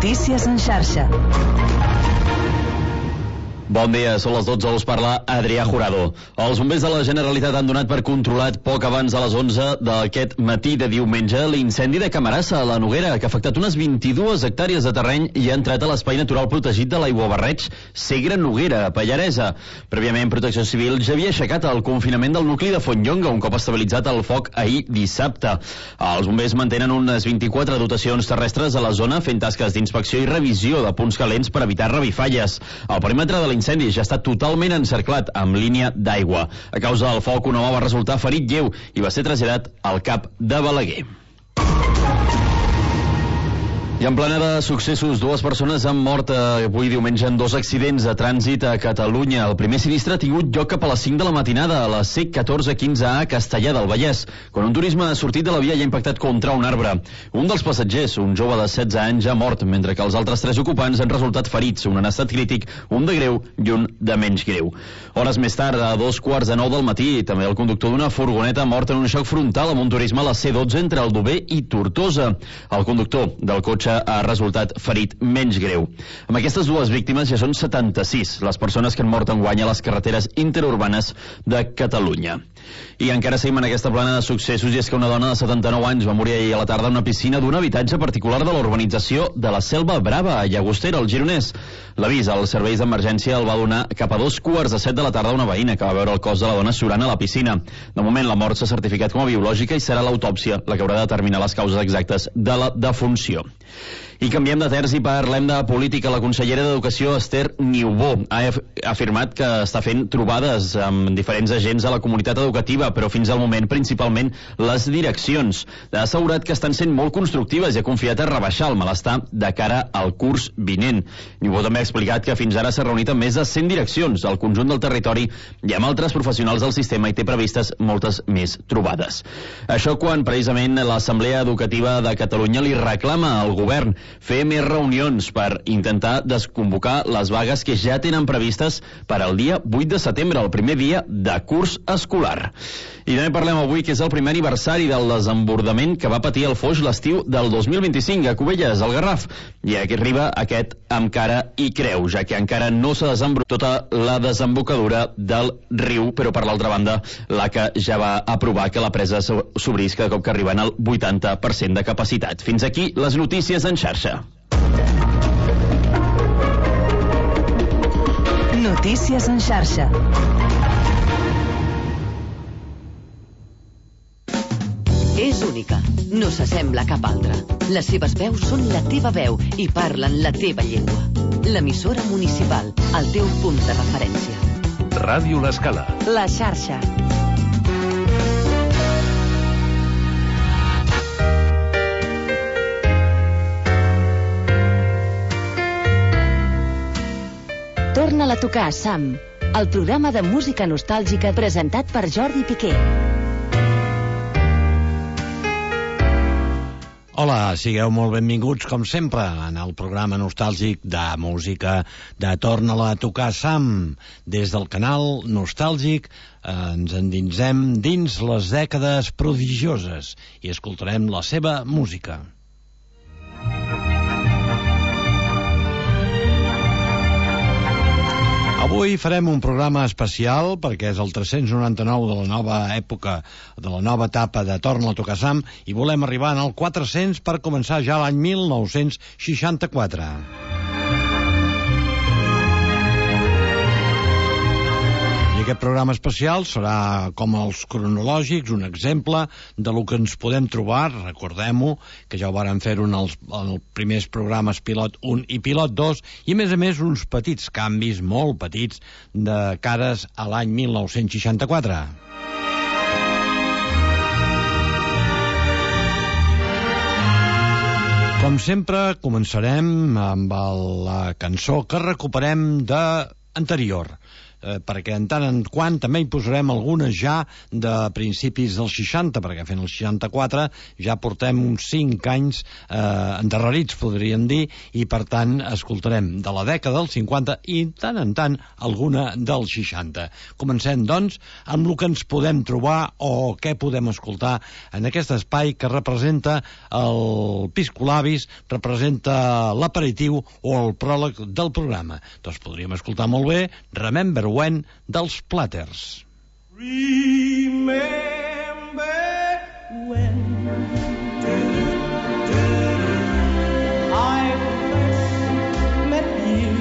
Notícies en xarxa. Bon dia, són les 12, us parla Adrià Jurado. Els bombers de la Generalitat han donat per controlat poc abans de les 11 d'aquest matí de diumenge l'incendi de Camarassa a la Noguera, que ha afectat unes 22 hectàrees de terreny i ha entrat a l'espai natural protegit de l'Aiguabarreig Segre Noguera, a Pallaresa. Prèviament, Protecció Civil ja havia aixecat el confinament del nucli de Fontlloga, un cop estabilitzat el foc ahir dissabte. Els bombers mantenen unes 24 dotacions terrestres a la zona, fent tasques d'inspecció i revisió de punts calents per evitar revifalles. El perímetre de l'incendi ja està totalment encerclat amb línia d'aigua. A causa del foc, un home va resultar ferit lleu i va ser traslladat al CAP de Balaguer. I en plena de successos, dues persones han mort avui diumenge en dos accidents de trànsit a Catalunya. El primer sinistre ha tingut lloc cap a les 5 de la matinada a la C1415A a Castellar del Vallès, quan un turisme ha sortit de la via i ha impactat contra un arbre. Un dels passatgers, un jove de 16 anys, ha mort, mentre que els altres 3 ocupants han resultat ferits, un en estat crític, un de greu i un de menys greu. Hores més tard, a 2:45 del matí, també el conductor d'una furgoneta ha mort en un xoc frontal amb un turisme a la C12 entre Aldover i Tortosa. El conductor del cotxe ha resultat ferit menys greu. Amb aquestes dues víctimes ja són 76 les persones que han mort enguany a les carreteres interurbanes de Catalunya. I encara seguim en aquesta plana de successos, i és que una dona de 79 anys va morir ahir a la tarda en una piscina d'un habitatge particular de la urbanització de la Selva Brava, a Llagostera, al Gironès. L'avís als serveis d'emergència el va donar cap a 2:15 de la tarda una veïna que va veure el cos de la dona surant a la piscina. De moment, la mort s'ha certificat com a biològica i serà l'autòpsia la que haurà de determinar les causes exactes de la defunció. I canviem de terç i parlem de política. La consellera d'Educació, Esther Niubó, ha afirmat que està fent trobades amb diferents agents a la comunitat educativa, però fins al moment principalment les direccions. Ha assegurat que estan sent molt constructives i ha confiat a rebaixar el malestar de cara al curs vinent. Niubó també ha explicat que fins ara s'ha reunit amb més de 100 direccions al conjunt del territori i amb altres professionals del sistema i té previstes moltes més trobades. Això quan precisament l'Assemblea Educativa de Catalunya li reclama al govern fer més reunions per intentar desconvocar les vagues que ja tenen previstes per al dia 8 de setembre, el primer dia de curs escolar. I també parlem avui que és el primer aniversari del desbordament que va patir el Foix l'estiu del 2025 a Cubelles, al Garraf. I aquí arriba aquest amb cara i creu, ja que encara no s'ha desembrocat tota la desembocadura del riu, però per l'altra banda l'ACA ja va aprovar que la presa s'obrís cada cop que arriben al 80% de capacitat. Fins aquí les notícies en xarxa. Notícies en xarxa. És única, no s'assembla a cap altra. Les seves veus són la teva veu i parlen la teva llengua. L'emissora municipal, el teu punt de referència. Ràdio L'Escala. La xarxa. Torna-la a tocar, Sam, el programa de música nostàlgica presentat per Jordi Piqué. Hola, sigueu molt benvinguts, com sempre, en el programa nostàlgic de música de Torna-la a tocar, Sam. Des del canal nostàlgic ens endinsem dins les dècades prodigioses i escoltarem la seva música. Avui farem un programa especial perquè és el 399 de la nova època, de la nova etapa de Torna-la a tocar, Sam, i volem arribar al 400 per començar ja l'any 1964. I aquest programa especial serà com els cronològics, un exemple de lo que ens podem trobar. Recordem-ho, que ja ho vàrem fer-ho en els primers programes Pilot 1 i Pilot 2, i a més uns petits canvis, molt petits, de cares a l'any 1964. Com sempre, començarem amb la cançó que recuperem de anterior. perquè en tant en quant també hi posarem algunes ja de principis dels 60, perquè fent el 64 ja portem uns 5 anys endarrerits, podríem dir, i per tant escoltarem de la dècada dels 50 i tant en tant alguna dels 60. Comencem, doncs, amb el que ens podem trobar o què podem escoltar en aquest espai que representa el Piscolabis, representa l'aperitiu o el pròleg del programa. Doncs podríem escoltar molt bé Remember When dels Platters. Remember when I first met you,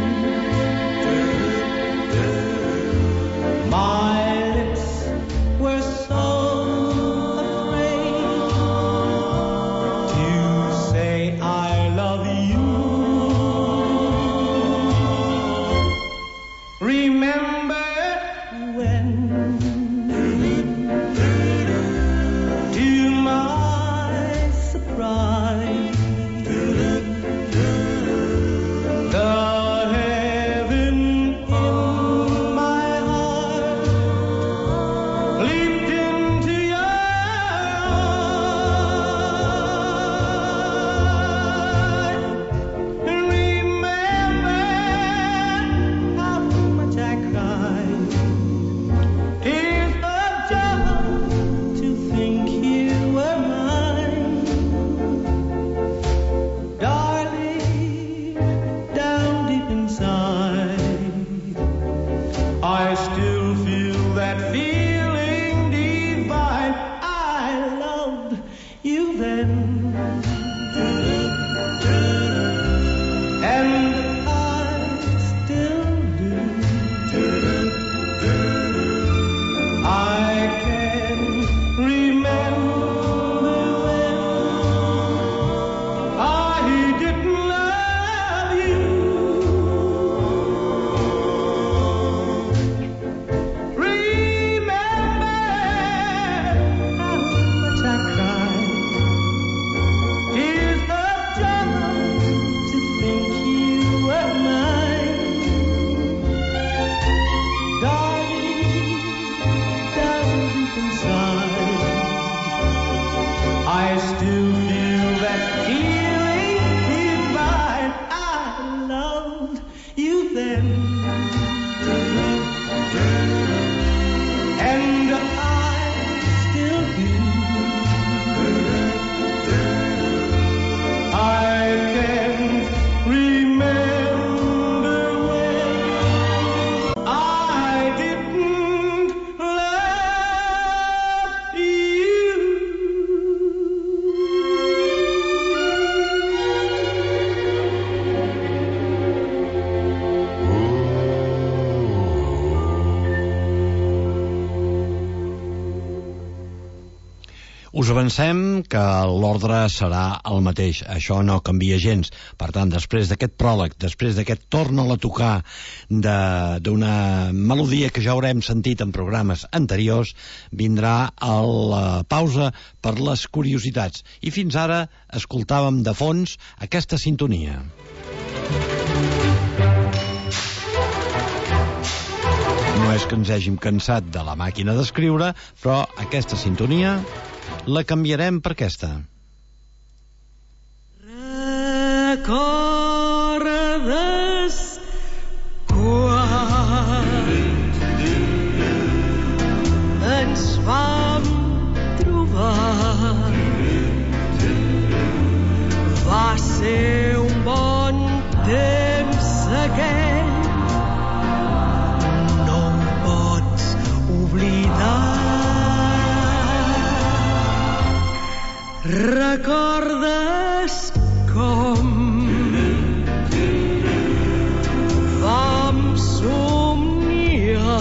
my lips were so afraid to say I love you. Remember when, to my surprise, the heaven in my heart leaped into your eyes. Remember how much I cried. Tears of joy to think you were mine. Darling, down deep inside, I still feel that feeling divine. I loved you then, and I still do. I can remember when I didn't love you. Remember how much I cried. Tears of joy to think you were mine. Darling, down deep inside, I still feel that feeling divine. I loved you then, and I still do. I can remember when I didn't love you. Us avancem que l'ordre serà el mateix, això no canvia gens. Per tant, després d'aquest pròleg, després d'aquest torna-la a tocar d'una melodia que ja haurem sentit en programes anteriors, vindrà la pausa per les curiositats. I fins ara escoltàvem de fons aquesta sintonia. No és que ens hàgim cansat de la màquina d'escriure, però aquesta sintonia la canviarem per aquesta. Recordes quan ens vam trobar? Va ser un bon temps aquell, no ho pots oblidar. Recordes com vam somniar?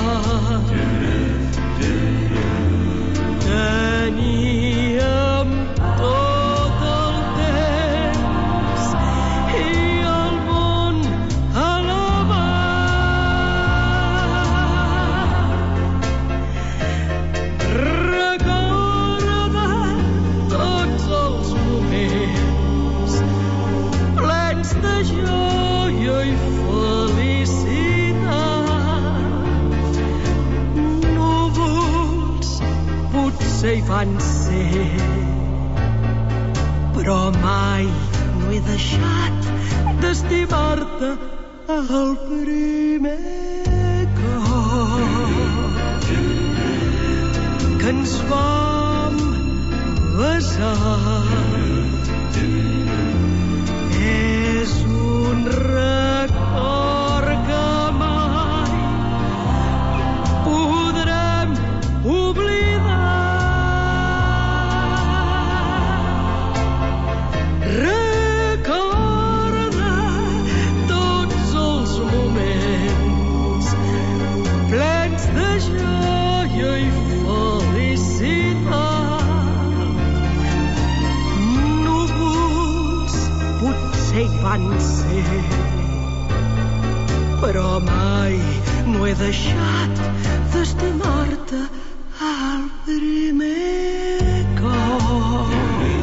Teníem tot el temps i el món a la mà. Recorda tots els moments potser hi van ser, però mai no he deixat d'estimar-te al primer cop que ens vam besar. És un record que mai podrem oblidar. Recorda tots els moments plens de joia i felicitat. Núvols potser hi van ser, però mai no he deixat d'estimar-te al primer cop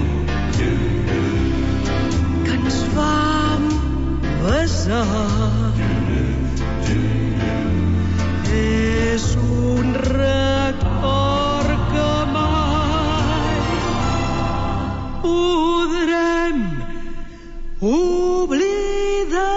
que ens vam besar. És un record que mai podrem oblidar.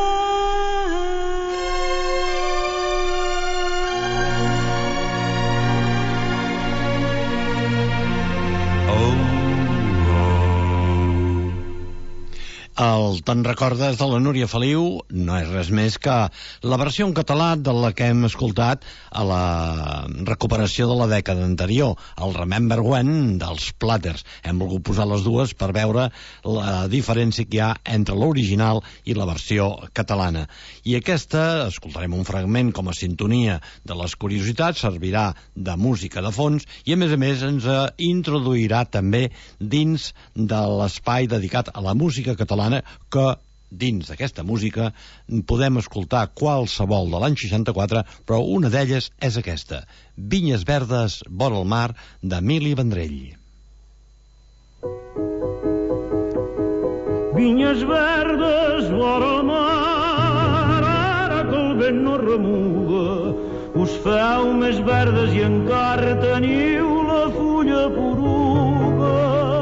El Te'n recordes de la Núria Feliu no és res més que la versió en català de la que hem escoltat a la recuperació de la dècada anterior, el Remember When dels Platters. Hem volgut posar les dues per veure la diferència que hi ha entre l'original i la versió catalana. I aquesta, escoltarem un fragment com a sintonia de les curiositats, servirà de música de fons i a més ens introduirà també dins de l'espai dedicat a la música catalana, que dins d'aquesta música podem escoltar qualsevol de l'any 64, però una d'elles és aquesta, Vinyes verdes vora el mar, d'Emili Vendrell. Vinyes verdes vora el mar, ara que el vent no remuga, us feu més verdes i encara teniu la fulla poruga.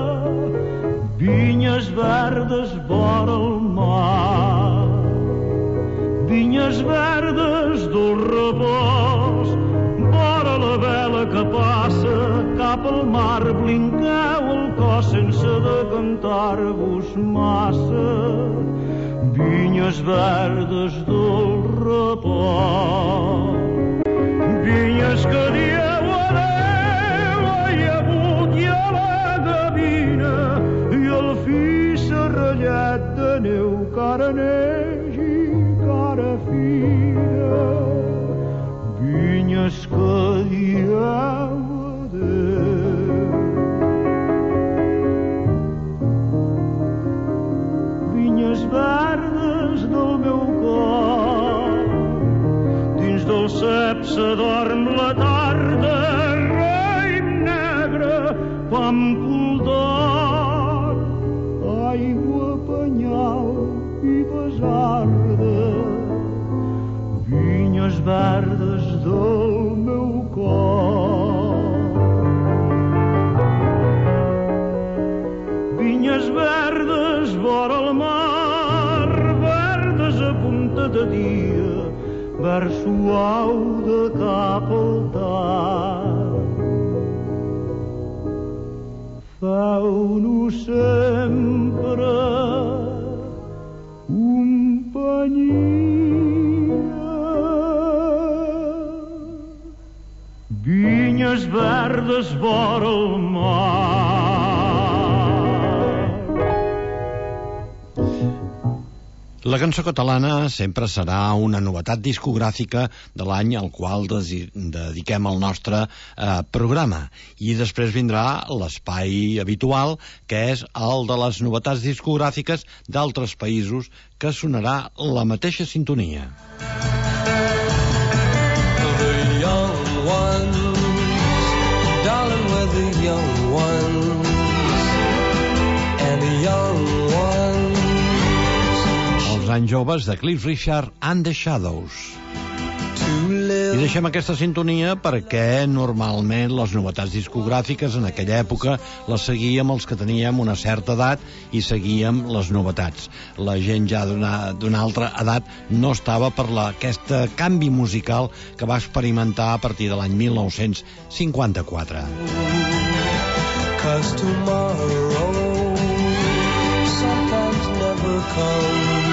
Vinyes verdes vora el mar, vinyes verdes del repòs, vora la vela que passa cap al mar, blinqueu el cos sense decantar-vos massa. Vinyes verdes del repòs, vinyes que dieu adeu, ai, agut i a la gavina, el fi serrallat de neu, cara neix i cara fina. Vinyes que dieu adeu, vinyes verdes del meu cor, dins del cep s'adorm la tarda, raïm negre, pam puldor, aigua, penyal i besarda. Vinyes verdes del meu cor, vinyes verdes vora el mar, verdes a punta de dia, verd suau de cap al tard. Feu-nos sempre companyia. Vinyes verdes vora el mar. La cançó catalana sempre serà una novetat discogràfica de l'any al qual dediquem el nostre programa. I després vindrà l'espai habitual, que és el de les novetats discogràfiques d'altres països, que sonarà la mateixa sintonia. The young ones, darling, we're the young ones, and the young ones. Els anys joves de Cliff Richard and the Shadows. To live I deixem aquesta sintonia perquè normalment les novetats discogràfiques en aquella època les seguíem els que teníem una certa edat i seguíem les novetats. La gent ja d'una altra edat no estava per aquest canvi musical que va experimentar a partir de l'any 1954. 'Cause tomorrow sometimes never comes.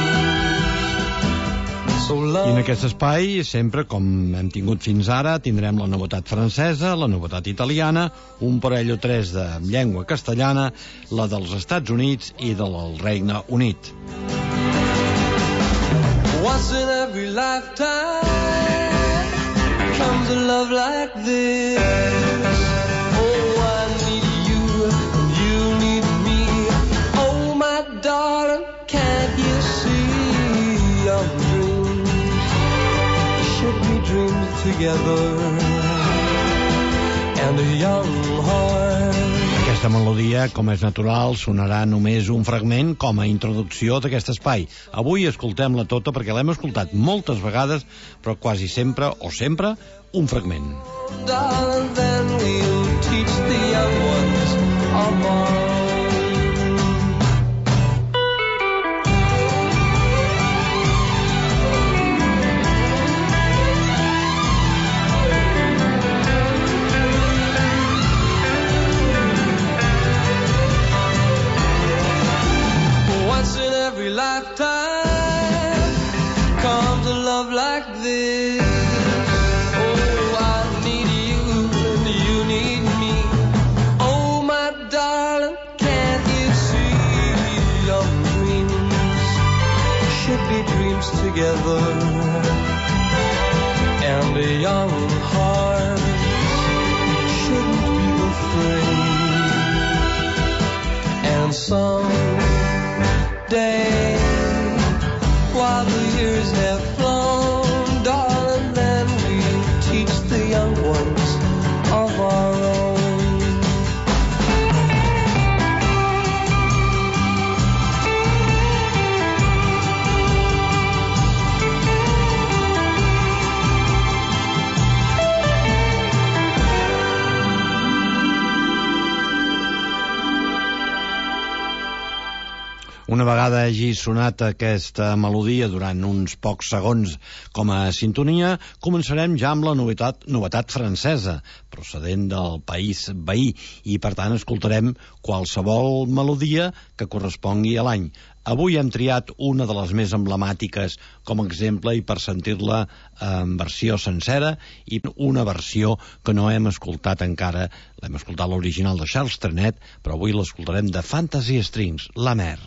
I en aquest espai, sempre com hem tingut fins ara, tindrem la novetat francesa, la novetat italiana, un parell o tres de llengua castellana, la dels Estats Units i del Regne Unit. Once in every lifetime comes a love like this. Oh, I need you and you need me. Oh, my darling, can't you see our dreams should be dreams together and a young heart. Aquesta melodia, com és natural, sonarà només un fragment com a introducció d'aquest espai. Avui escoltem-la tota perquè l'hem escoltat moltes vegades, però quasi sempre, o sempre, un fragment. Darling, then we'll teach the young ones of our own. Once in every lifetime comes a love like this. Oh, I need you and you need me. Oh, my darling, can't you see your dreams should be dreams together and a young heart shouldn't be afraid. And someday, while the years have flown, darling, then we'll teach the young ones of our own. Una vegada hagi sonat aquesta melodia durant uns pocs segons com a sintonia, començarem ja amb la novetat francesa, procedent del país veí, i per tant escoltarem qualsevol melodia que correspongui a l'any. Avui hem triat una de les més emblemàtiques com a exemple i per sentir-la en versió sencera i una versió que no hem escoltat encara. L'hem escoltat l'original de Charles Trenet, però avui l'escoltarem de Fantasy Strings, La Mer.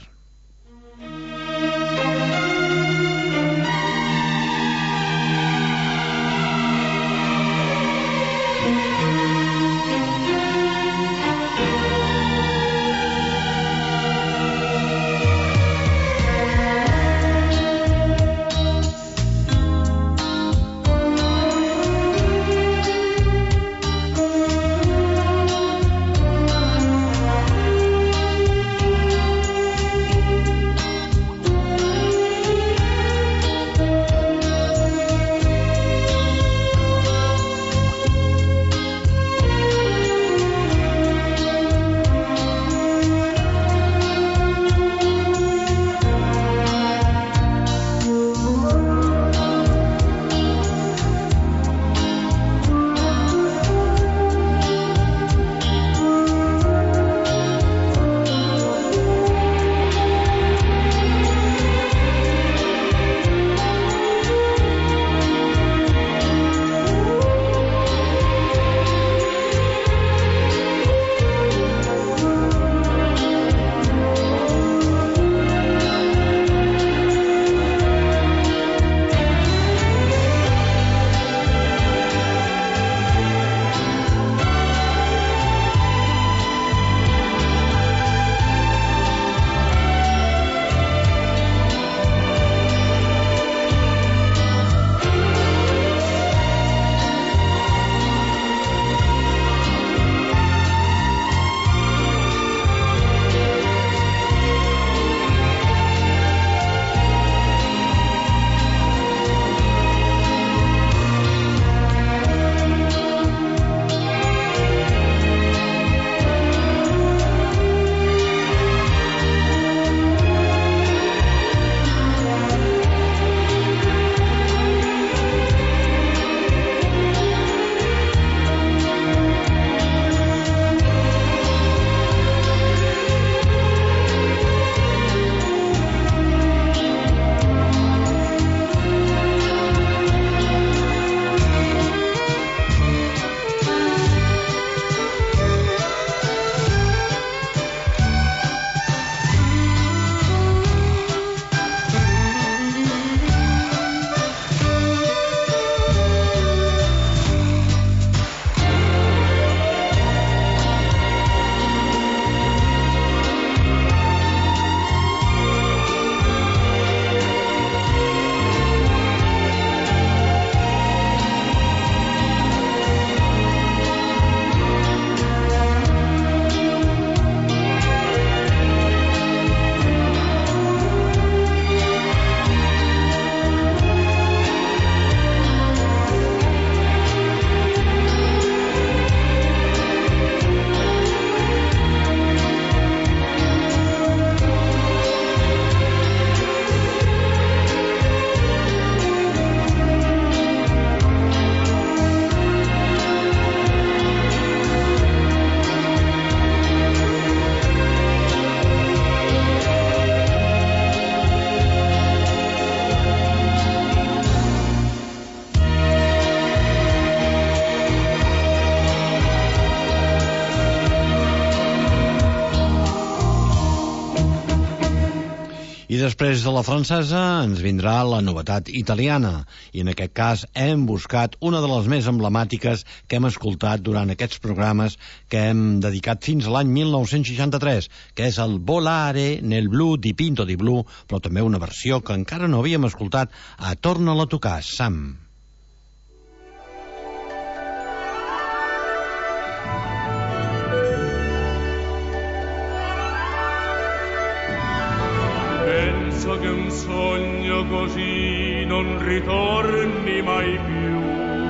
després de la francesa ens vindrà la novetat italiana, i en aquest cas hem buscat una de les més emblemàtiques que hem escoltat durant aquests programes que hem dedicat fins a l'any 1963, que és el Volare nel blu di Pinto di Blu, però també una versió que encara no havíem escoltat a Torna-la a tocar, Sam. Penso che un sogno così non ritorni mai più.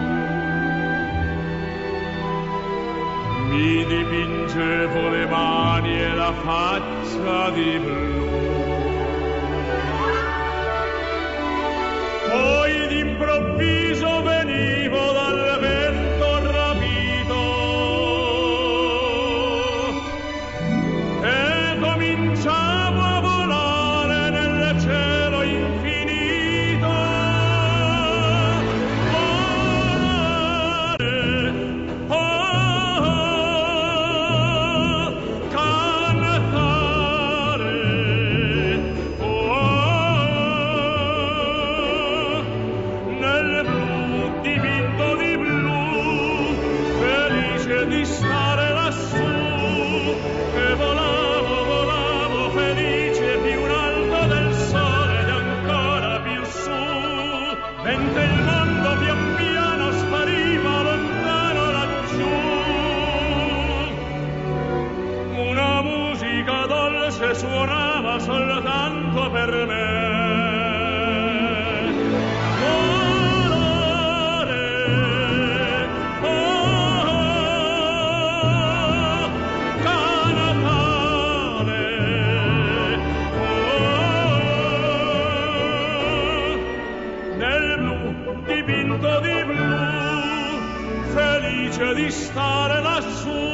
Mi dipingevo le mani e la faccia di blu. Poi d'improvviso venivo dal vento rapito e cominciavo a volare nel cielo infinito. Di stare lassù, che volavo, volavo felice più in alto del sole ed ancora più su, mentre il mondo pian piano spariva lontano laggiù. Una musica dolce suonava soltanto per me. Dipinto di blu, felice di stare lassù.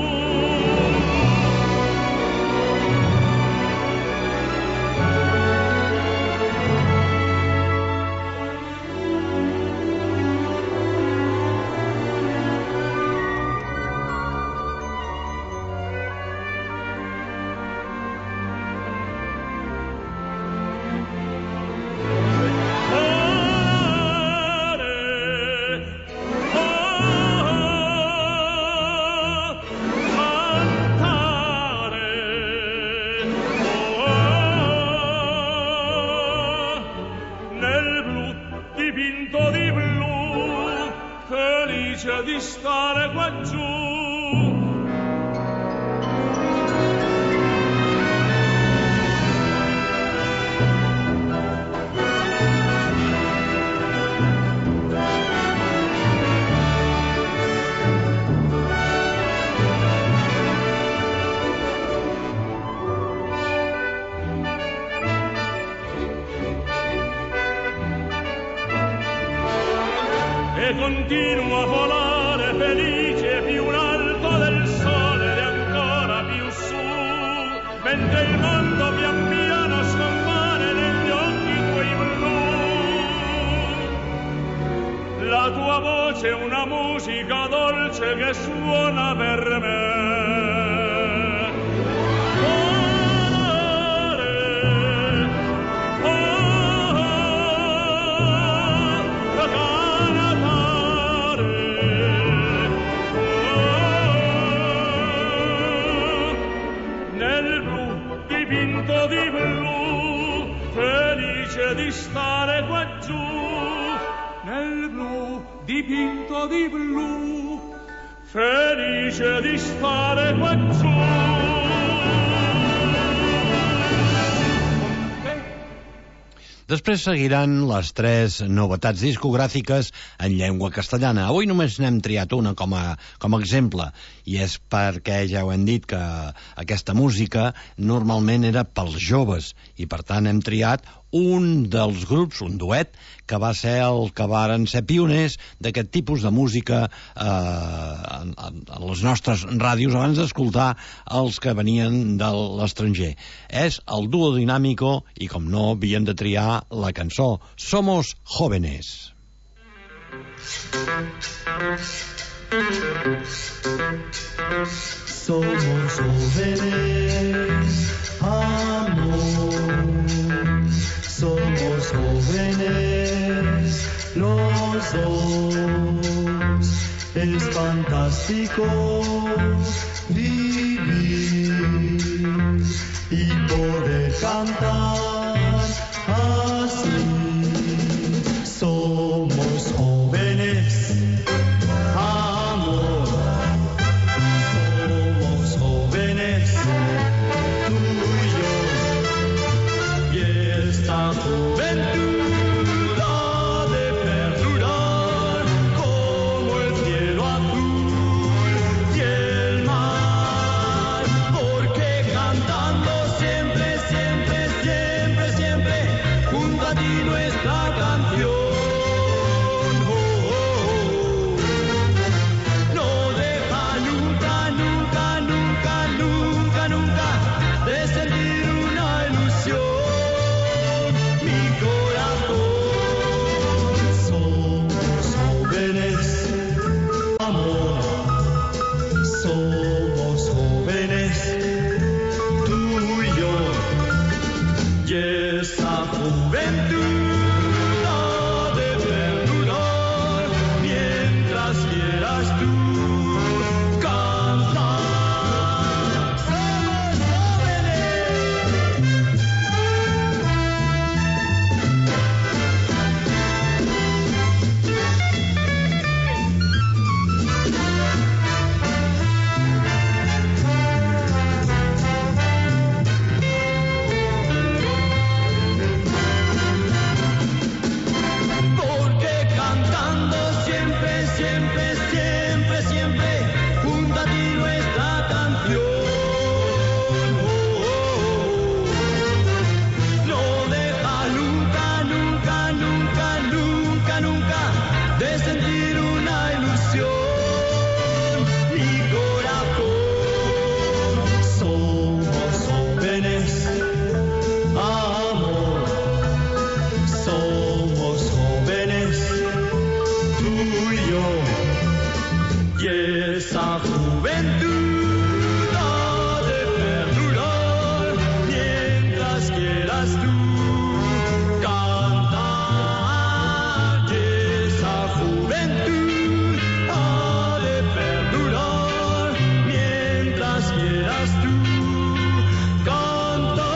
Di stare qua giù. E continuo a volare felice più in alto del sole ed ancora più su, mentre il mondo pian piano scompare negli occhi tuoi blu. La tua voce è una musica dolce che suona per me. Dipinto di blu, felice di stare qua giù, nel blu dipinto di blu, felice di stare qua giù. Després seguiran les 3 novetats discogràfiques en llengua castellana. Avui només n'hem triat una com a exemple, i és perquè ja ho hem dit que aquesta música normalment era pels joves, i per tant hem triat un dels grups, un duet, que va ser el que varen ser pioners d'aquest tipus de música a les nostres ràdios abans d'escoltar els que venien de l'estranger. És el Dúo Dinámico i, com no, havíem de triar la cançó Somos Jóvenes. Somos jóvenes, amor. Somos jóvenes los dos. Es fantástico vivir y poder cantar así. Somos jóvenes, amor. Somos jóvenes, tú y yo. Y esta juventud ha de perdurar como el cielo azul y el mar. Porque cantando siempre, siempre, siempre, siempre, junto a ti nuestra canción. No deja nunca, nunca, nunca, nunca, nunca de sentir una ilusión mi corazón. Somos jóvenes, amor. Somos jóvenes, tú y yo. Y esa juventud ha de perdurar mientras quieras tú cantar. Somos jóvenes. Porque cantando siempre, siempre, siempre, siempre, junto a ti nuestra canción. No deja nunca, nunca, nunca, nunca, nunca de sentir una ilusión mi corazón. Somos jóvenes, amor. Somos jóvenes, tú y yo. Y esa juventud ha de perdurar mientras quieras tú cantar. Y esa juventud ha de perdurar mientras quieras tú cantar.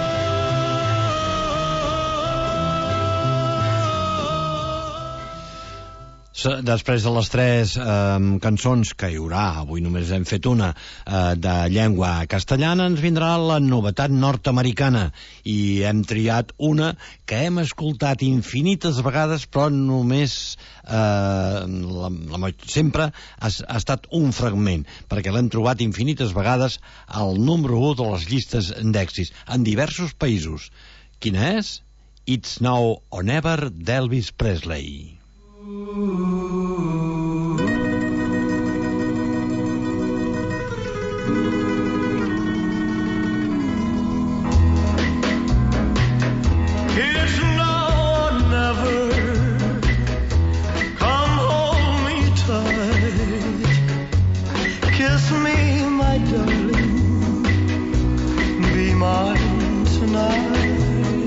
Després de les tres cançons que hi haurà, avui només hem fet una de llengua castellana, ens vindrà la novetat nord-americana i hem triat una que hem escoltat infinites vegades però només sempre ha estat un fragment, perquè l'hem trobat infinites vegades al número 1 de les llistes d'èxits en diversos països. Quina és? It's Now or Never d'Elvis Presley. It's now or never. Come hold me tight. Kiss me, my darling. Be mine tonight.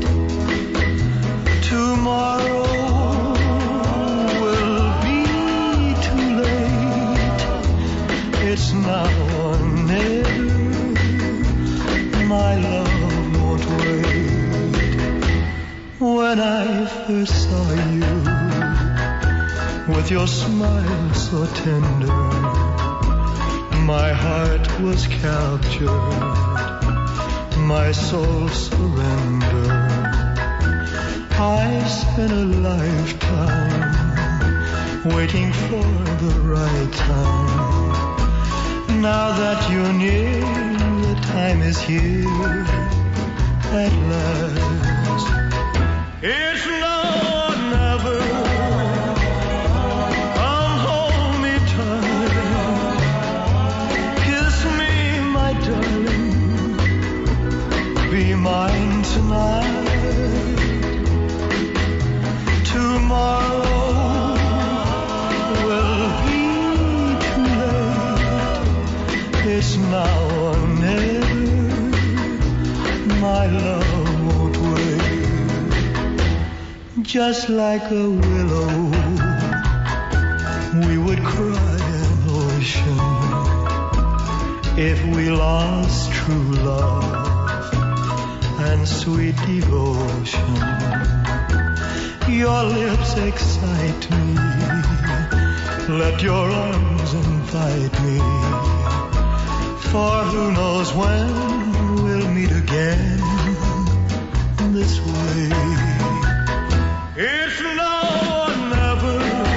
Tomorrow will be too late. It's now or never. My love won't wait. When I first saw you, with your smile so tender, my heart was captured, my soul surrendered. I spent a lifetime waiting for the right time. Now that you're near, the time is here at last. It's now or never. Come hold me tight. Kiss me, my darling. Be mine tonight. Tomorrow will be too late. It's now or never. My love won't wait. just like a willow. We would cry an ocean if we lost true love and sweet devotion. Your lips excite me, let your arms invite me, for who knows when we'll meet again this way. It's now or never.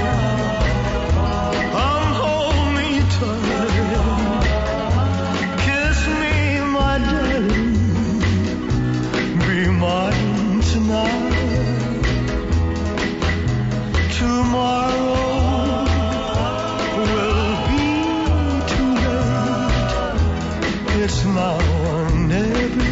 Come hold me tight, kiss me, my darling, be mine tonight. Tomorrow will be too late. It's now or never.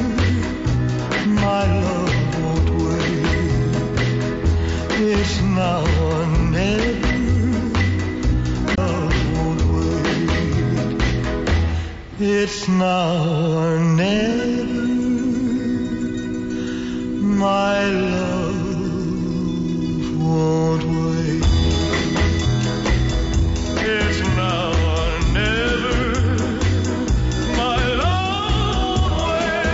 My love won't wait. It's now or never. Love won't wait. It's now or never. My love won't wait. It's now or never. My love won't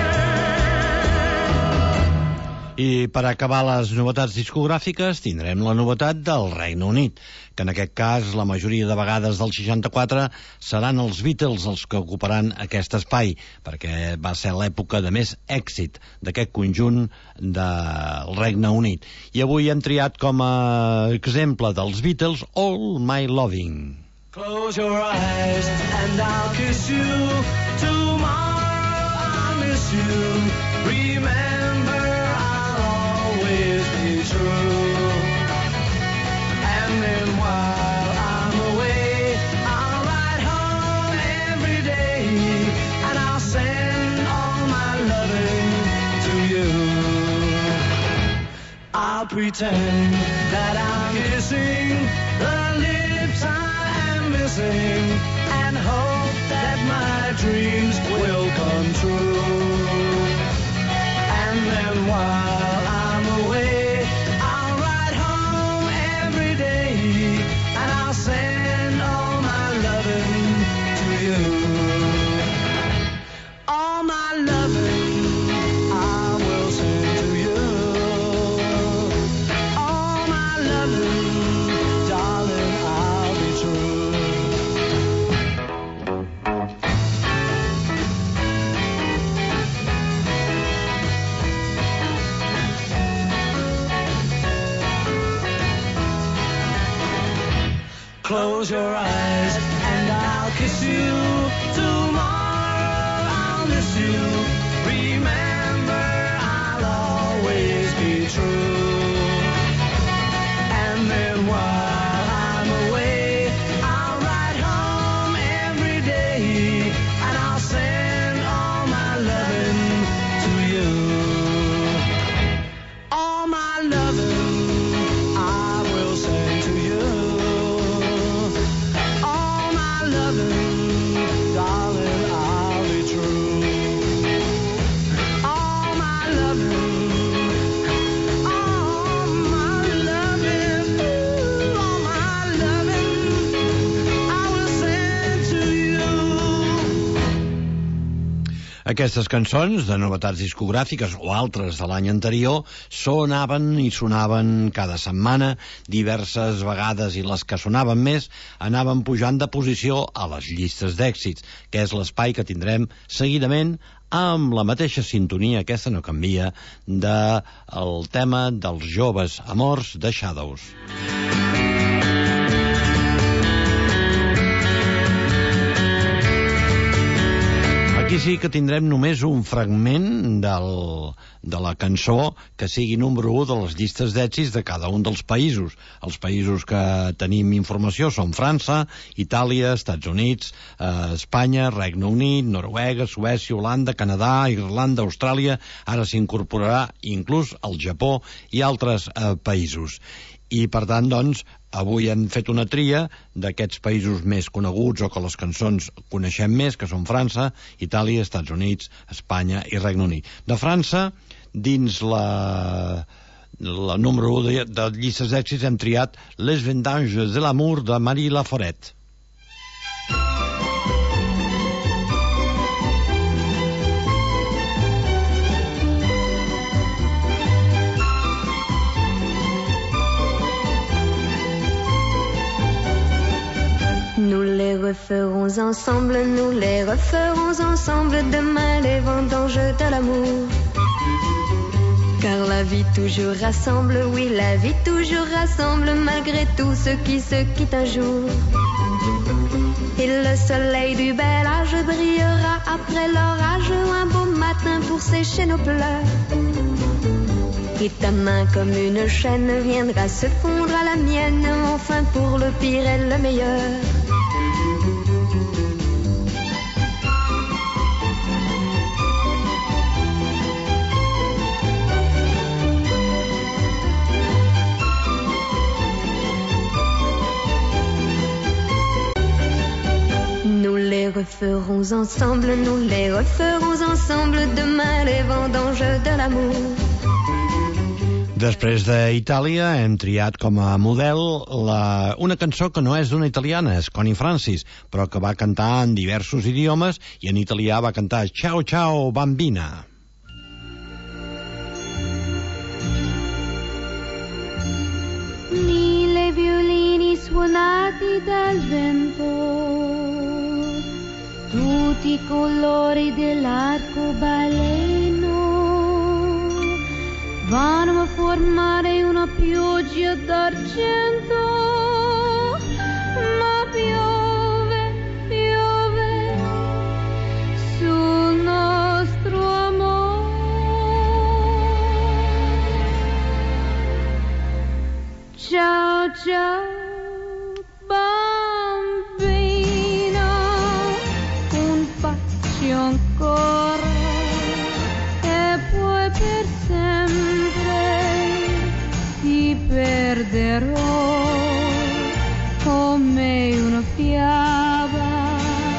wait. I per acabar les novetats discogràfiques tindrem la novetat del Regne Unit, que en aquest cas la majoria de vegades del 64 seran els Beatles els que ocuparan aquest espai, perquè va ser l'època de més èxit d'aquest conjunt del Regne Unit. I avui hem triat com a exemple dels Beatles All My Loving. Close your eyes and I'll kiss you. Tomorrow I'll miss you. Remember, I'll always be true. And then while I'm away, I'll ride home every day, and I'll send all my loving to you. I'll pretend that I'm kissing the lips I am missing, and hope that my dreams will come true. And then while I'm away, I'll ride home every day, and I'll send all my loving to you. All my loving I will send to you. All my loving, darling, I'll be true. Close your eyes and I'll kiss you. Tomorrow I'll miss you. Remember, I'll always be true. And then while I'm away, I'll ride home every day, and I'll send all my loving to you. All my loving I will send to you. All my loving, darling, I'll be true. All my loving, all my loving, all my loving, I will send to you. Aquestes cançons de novetats discogràfiques o altres de l'any anterior sonaven i sonaven cada setmana diverses vegades, i les que sonaven més anaven pujant de posició a les llistes d'èxits, que és l'espai que tindrem seguidament amb la mateixa sintonia, aquesta no canvia, del tema dels joves amors de Shadows. Aquí sí que tindrem només un fragment de la cançó que sigui número 1 de les llistes d'èxits de cada un dels països. Els països que tenim informació són França, Itàlia, Estats Units, Espanya, Regne Unit, Noruega, Suècia, Holanda, Canadà, Irlanda, Austràlia, ara s'incorporarà inclús el Japó i altres països. I per tant, doncs, avui hem fet una tria d'aquests països més coneguts o que les cançons coneixem més, que són França, Itàlia, Estats Units, Espanya i Regne Unit. De França, dins La número 1 de llistes d'èxits hem triat Les Vendanges de l'amour de Marie Laforêt. Nous les referons ensemble, nous les referons ensemble, demain les vendanges de l'amour. Car la vie toujours rassemble, oui la vie toujours rassemble, malgré tout ceux qui se quittent un jour. Et le soleil du bel âge brillera après l'orage, un beau matin pour sécher nos pleurs. Et ta main comme une chaîne viendra se fondre à la mienne, enfin pour le pire et le meilleur. Nous les referons ensemble, nous les referons ensemble, demain les vendanges de l'amour. Després d'Itàlia hem triat com a model una cançó que no és d'una italiana, és Connie Francis, però que va cantar en diversos idiomes i en italià va cantar Ciao ciao bambina. Mille violini suonati dal vento, tutti i colori dell'arcobaleno vanno a formare una pioggia d'argento, ma piove, piove sul nostro amore. Ciao, ciao, bambino, un bacio ancora e poi per sempre ti perderò come una fiaba.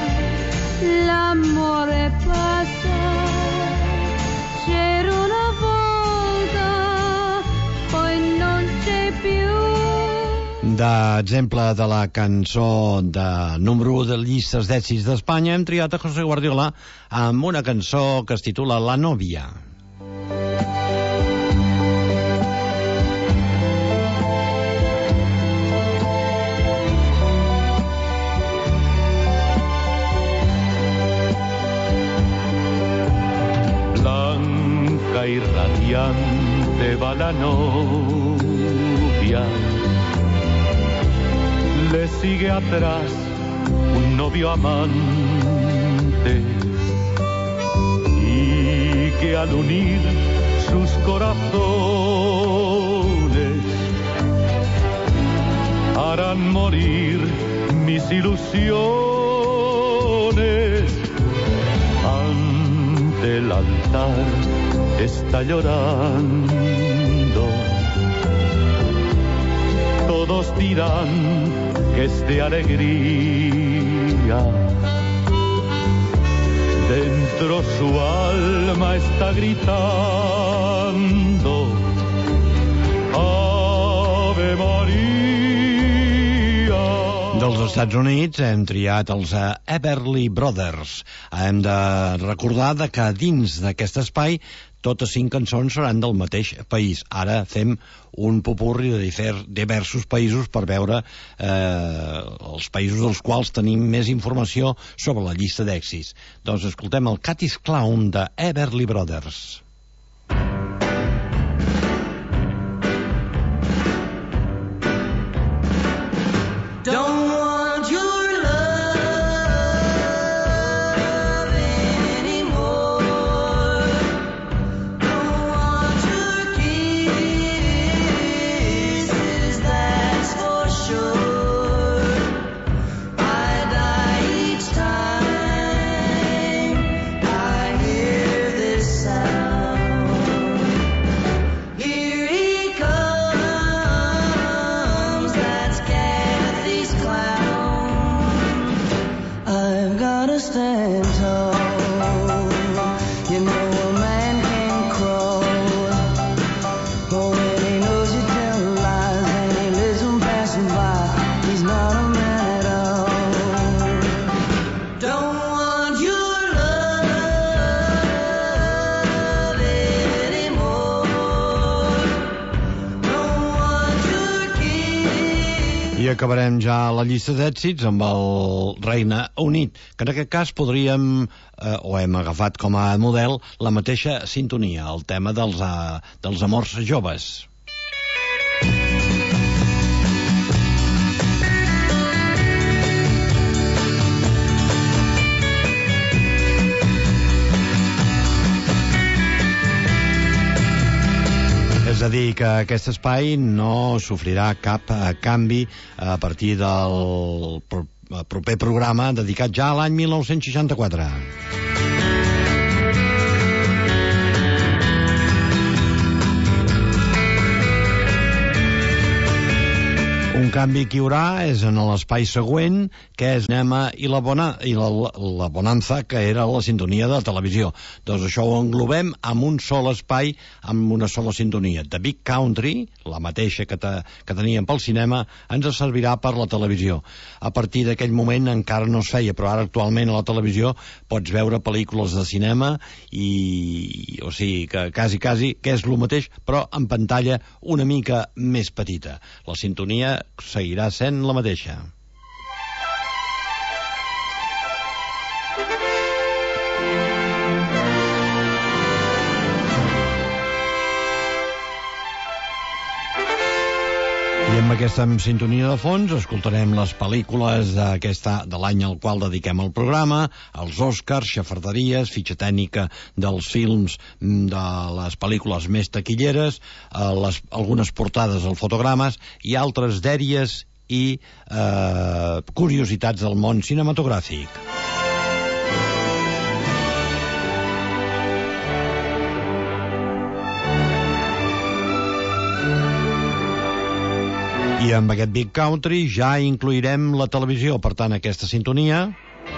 L'amore passa, c'era una volta, poi non c'è più. D'exemple de la cançó de número 1 de llistes d'èxits d'Espanya hem triat a José Guardiola amb una cançó que es titula La novia. Blanca y radiante va la novia, le sigue atrás un novio amante, y que al unir sus corazones harán morir mis ilusiones. Ante el altar está llorando, todos dirán que es de alegría, dentro su alma está gritando Ave María. Dels Estats Units hem triat els Everly Brothers. Hem de recordar que dins d'aquest espai totes 5 cançons seran del mateix país. Ara fem un popurri de diversos països per veure els països dels quals tenim més informació sobre la llista d'èxits. Doncs escoltem el Cat is Clown de Everly Brothers. Don't want your love anymore. Don't want your kisses, that's for sure. I die each time I hear this sound. Here he comes, that's Kathy's clown. I've gotta stand tall. You know a man can crawl more than I acabarem ja la llista d'èxits amb el Regne Unit, que en aquest cas podríem, o hem agafat com a model, la mateixa sintonia, el tema dels amors joves. És a dir, que aquest espai no sofrirà cap canvi a partir del proper programa dedicat ja a l'any 1964. Un canvi que hi haurà és en l'espai següent, que és Cinema i la Bonanza, que era la sintonia de la televisió. Doncs això ho englobem amb un sol espai, amb una sola sintonia. The Big Country, la mateixa que teníem pel cinema, ens servirà per la televisió. A partir d'aquell moment encara no es feia, però ara actualment a la televisió pots veure pel·lícules de cinema o sigui que quasi que és el mateix, però en pantalla una mica més petita. La sintonia seguirà sent la mateixa. I amb aquesta sintonia de fons escoltarem les pel·lícules de l'any al qual dediquem el programa, els Oscars, xafarderies, fitxa tècnica dels films de les pel·lícules més taquilleres, algunes portades als fotogrames i altres dèries i curiositats del món cinematogràfic. I amb aquest Big Country ja incloirem la televisió, per tant aquesta sintonia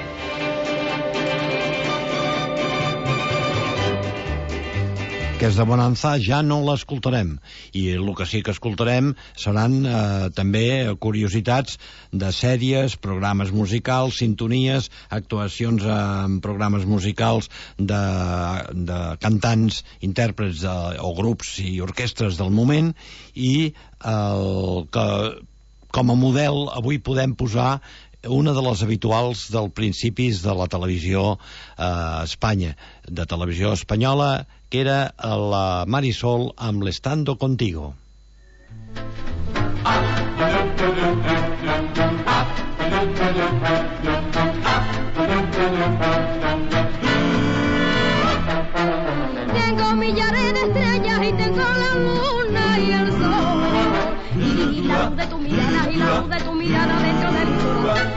que és de Bonanza ja no l'escoltarem, i el que sí que escoltarem seran també curiositats de sèries, programes musicals, sintonies, actuacions en programes musicals de cantants, intèrprets o grups i orquestres del moment, i que com a model avui podem posar una de les habituals dels principis de la televisió a Espanya, de televisió espanyola, que era la Marisol amb l'Estando Contigo. Tengo millares de estrellas y tengo la luna y el sol, y la luz de tu mirada, y la luz de tu mirada dentro de mi corazón.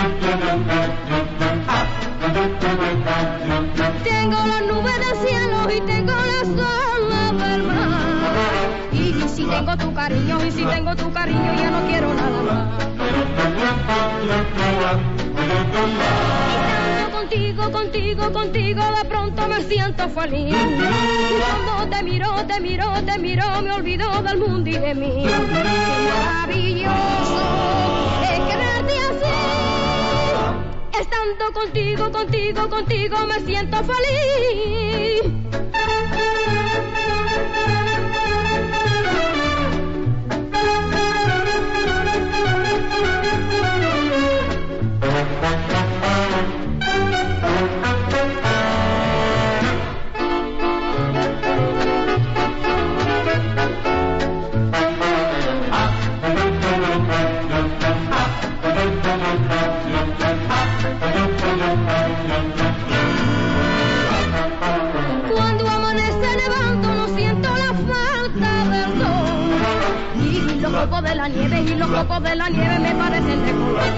Tengo las nubes del cielo y tengo las olas del mar, y si tengo tu cariño, y si tengo tu cariño, ya no quiero nada más. Contigo, contigo, contigo, de pronto me siento feliz. Y cuando te miro, me olvido del mundo y de mí. Qué maravilloso es quererte así. Estando contigo, contigo, contigo, me siento feliz. Cuando amanece nevando no siento la falta del sol, y los copos de la nieve, y los copos de la nieve me parecen de color.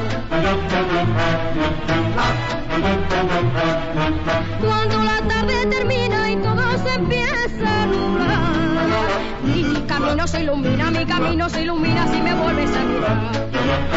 Cuando la tarde termina y todo se empieza a nublar, mi camino se ilumina si me vuelves a mirar.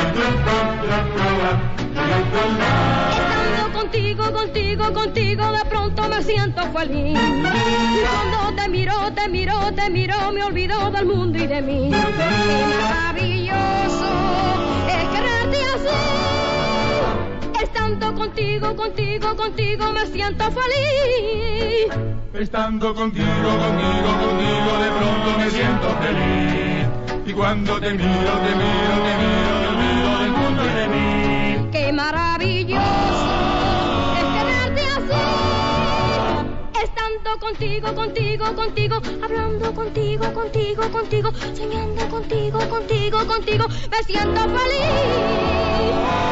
Estando contigo, contigo, contigo, de pronto me siento feliz. Y cuando te miro, me olvido del mundo y de mí. Qué maravilloso es quererte así. Estando contigo, contigo, contigo, me siento feliz. Estando contigo, contigo, contigo, de pronto me siento feliz. Y cuando te miro, mundo y de mí. Qué maravilloso es quererte así, estando contigo, contigo, contigo, hablando contigo, contigo, contigo, soñando contigo, contigo, contigo, me siento feliz.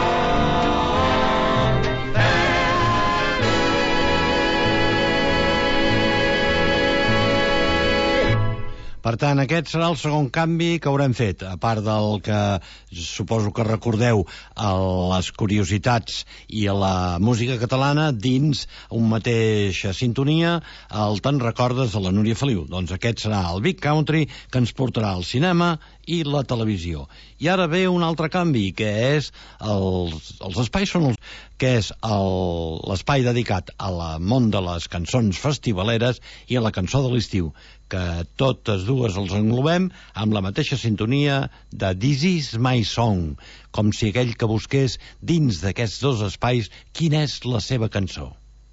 Per tant, aquest serà el segon canvi que haurem fet, a part del que suposo que recordeu a les curiositats i a la música catalana dins un mateixa sintonia, el Te'n recordes de la Núria Feliu. Doncs aquest serà el Big Country que ens portarà al cinema i la televisió. I ara ve un altre canvi, que és els espais són els que és l'espai dedicat al món de les cançons festivaleres i a la cançó de l'estiu, que totes dues els englobem amb la mateixa sintonia de This is my song, com si aquell que busqués dins d'aquests dos espais quina és la seva cançó.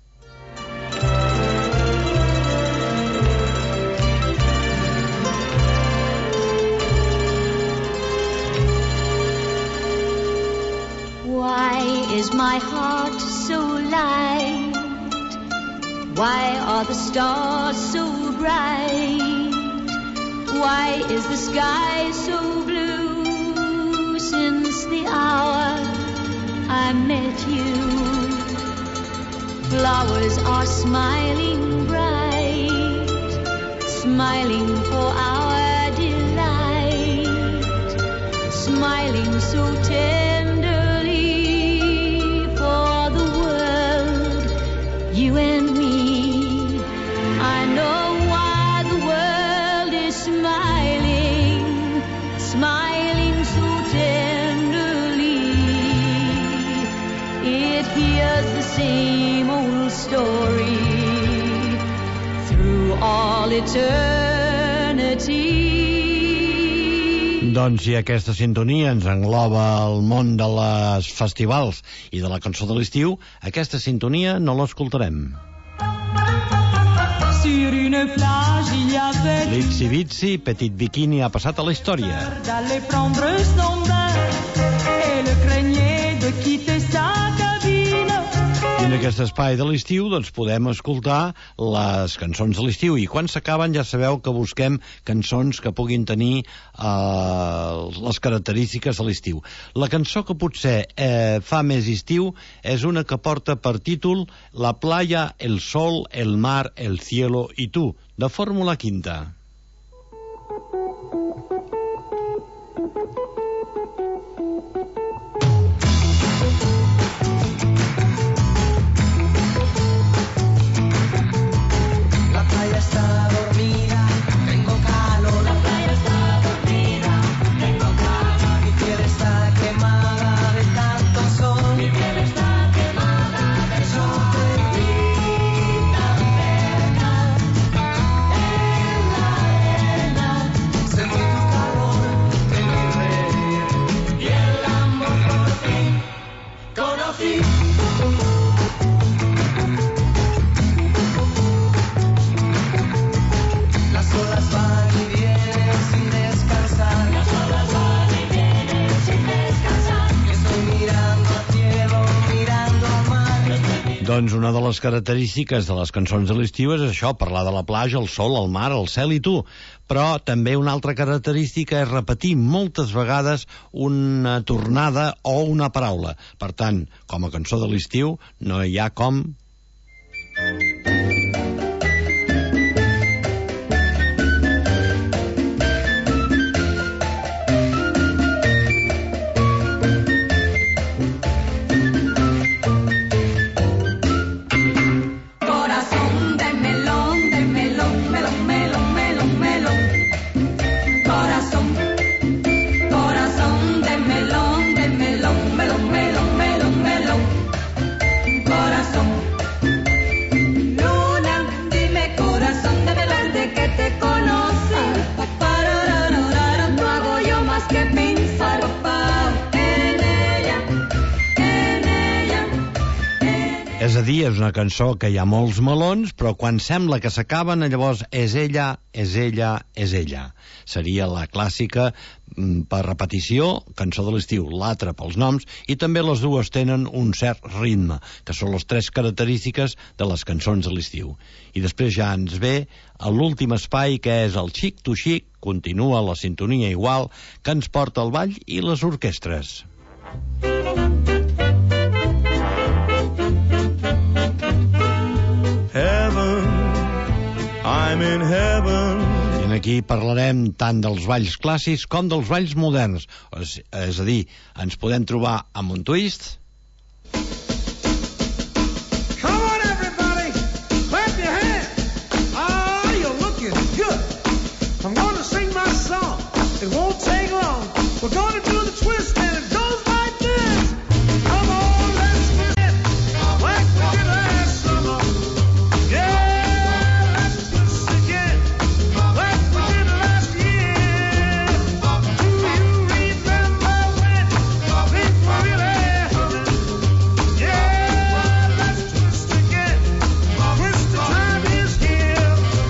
Why is my heart so light? Why are the stars so bright? Why is the sky so blue? Since the hour I met you, flowers are smiling bright, smiling for our delight, smiling so tenderly for the world, you and me. I know why the world is smiling, smiling so tenderly. It hears the same old story through all eternity. Doncs si aquesta sintonia ens engloba el món de les festivals i de la cançó de l'estiu, aquesta sintonia no l'escoltarem. L'Itsy Bitsy Petit Bikini ha passat a la història. D'aller prendre son bain et le craignait de quitter sa cabine. I en aquest espai de l'estiu doncs podem escoltar les cançons de l'estiu, i quan s'acaben ja sabeu que busquem cançons que puguin tenir les característiques de l'estiu. La cançó que potser fa més estiu és una que porta per títol La playa, el sol, el mar, el cielo y tú, de Fórmula Quinta. Doncs una de les característiques de les cançons de l'estiu és això, parlar de la platja, el sol, el mar, el cel i tu. Però també una altra característica és repetir moltes vegades una tornada o una paraula. Per tant, com a cançó de l'estiu, no hi ha com... És a dir, és una cançó que hi ha molts melons, però quan sembla que s'acaben, llavors és ella, és ella, és ella. Seria la clàssica, per repetició, cançó de l'estiu, l'altra pels noms, i també les dues tenen un cert ritme, que són les tres característiques de les cançons de l'estiu. I després ja ens ve a l'últim espai, que és el Chic to Chic, continua la sintonia igual, que ens porta el ball i les orquestres. Heaven, I'm in heaven. I aquí parlarem tant dels balls clàssics com dels balls moderns. És a dir, ens podem trobar amb un twist. Come on, everybody, clap your hands. Ah, you're looking good. I'm going to sing my song. It won't take long. We're going to do the twist, and it goes like this. Come on, let's twist it like we did last summer. Yeah, let's twist again like we did last year. Do you remember when things were really humming? Yeah, let's twist again. Twist the time is here.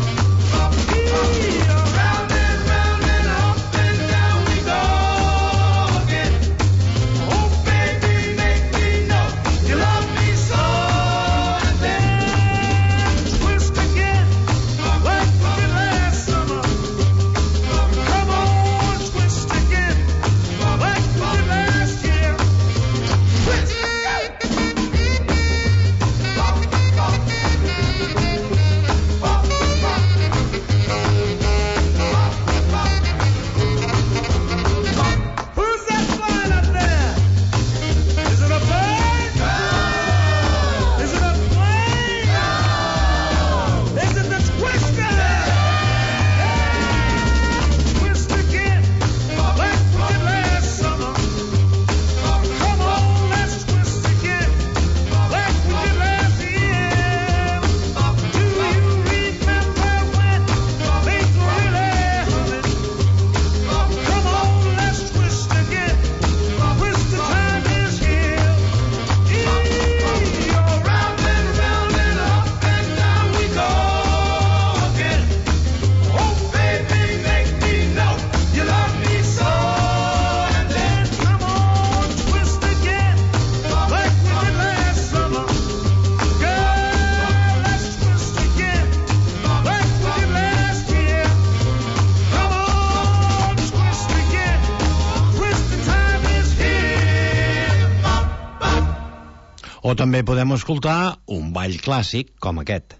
Round and round and up and down we go again. Oh, baby, make me know you love me so. And then twist again like we did last summer. Come on, twist again like we did last year. Twist. Who's that flying up there? Is it a bird? No. Is it a plane? No. Is it the twister? Yeah. Twist again like we did last summer. Come on, let's twist again like we did last year. Do you remember when things were really humming? Come on, let's twist again. Twist the time is here. Round and up and down we go again. Oh, baby, make me know you love me so. And then come on, twist again like we did last summer. Girl, let's twist again like we did last year. Come on, twist again. Twist the time is here. O també podem escoltar un ball clàssic com aquest.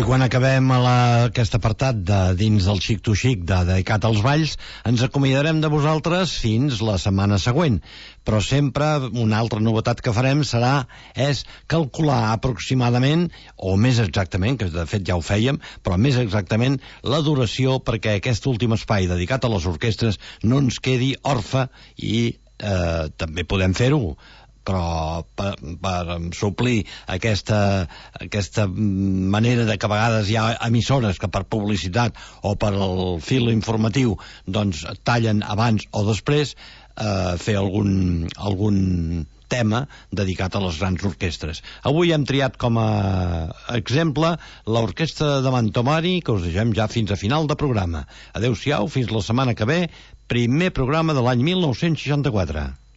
quan acabem aquest apartat de dins del Xic to Xic dedicat als balls, ens acomiadarem de vosaltres fins la setmana següent. Però sempre una altra novetat que farem és calcular aproximadament, o més exactament, que de fet ja ho fèiem, però més exactament la duració perquè aquest últim espai dedicat a les orquestres no ens quedi orfe i també podem fer-ho, però per suplir aquesta manera de que a vegades hi ha emissores que per publicitat o per el fil informatiu doncs tallen abans o després, fer algun tema dedicat a les grans orquestres. Avui hem triat com a exemple l'orquestra de Mantomari, que us deixem ja fins a final de programa. Adéu-siau, fins la setmana que ve, primer programa de l'any 1964.